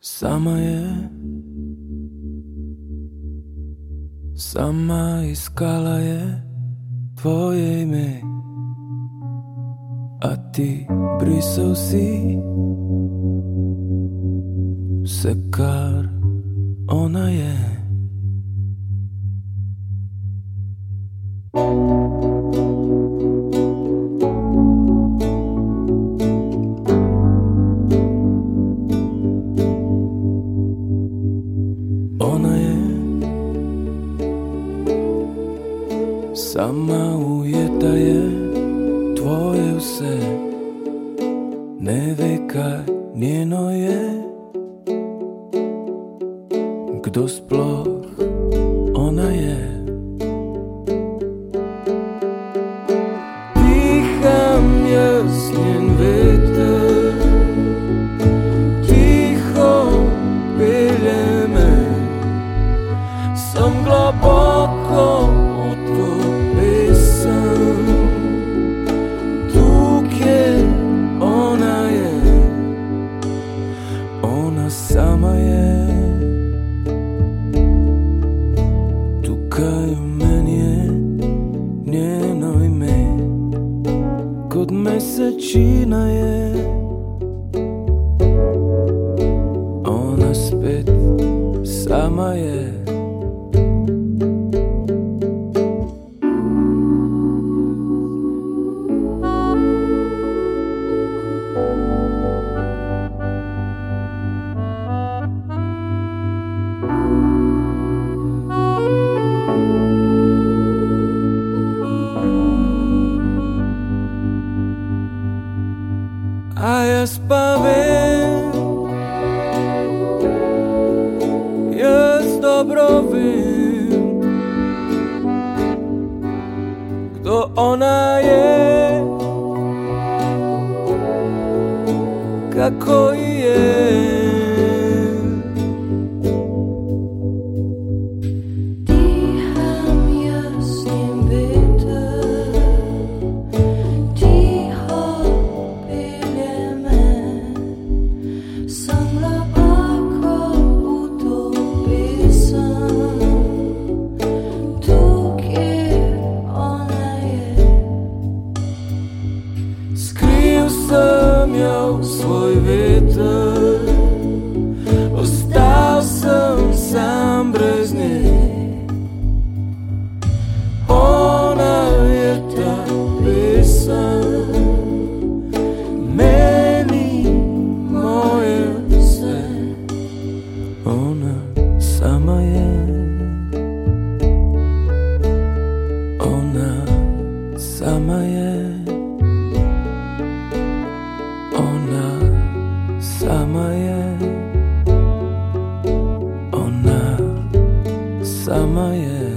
Sama je, sama iskala je tvoje ime, a ti brisao si se kar ona je. Ona je sama ujeta je tvoje vse, ne ve kaj njeno je, kdo sploh ona je. Diham jaz njen veter, tiho pelje me, sem globoko v tvoj pesem. Tukaj ona je, ona sama je. Tukaj v meni je njeno ime, kot mesečina je. Ona spet sama je. A jaz pa vem, jaz dobro vem, kdo ona je, kako ji je. Skril sem jo v svoj veter, ostal sem sam brez nje. Ona je ta pesem, meni moje vse. Ona sama je, ona sama je. Ona sama je, ona sama je.